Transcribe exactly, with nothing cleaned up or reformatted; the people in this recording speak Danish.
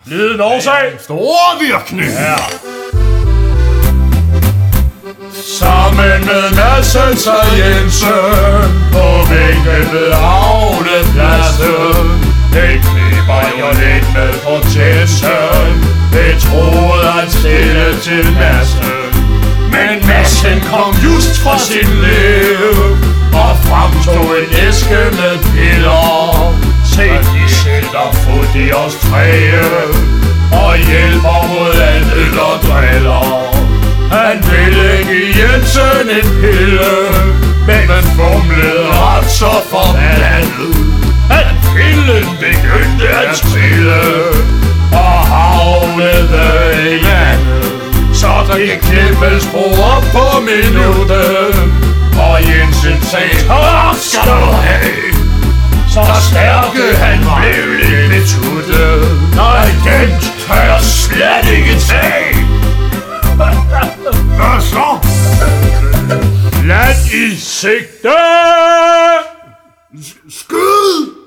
Liden årsag. Store virkning. Ja. Sammen med Madsens og Jensen på væggen ved Havnepladsen. Det kniber jo lidt med protesten. Det troede han stille til Madsen. Men Madsen kom just fra sin liv og fremstod en æske med piller. Se, de sætter fod i os træe og hjælper mod andet og driller. Han ville give Jensen en pille, men fumlede ret så forbandet, at pillen begyndte at trille og havnede i vandet. Så der gik knibbelspor på minuttet, og Jensen sagde, tak skal du have. Så stærke han blev lidt betuttet. Nej, den tør jeg slet ikke tage. Hvad så? Land i sigte! Skyd!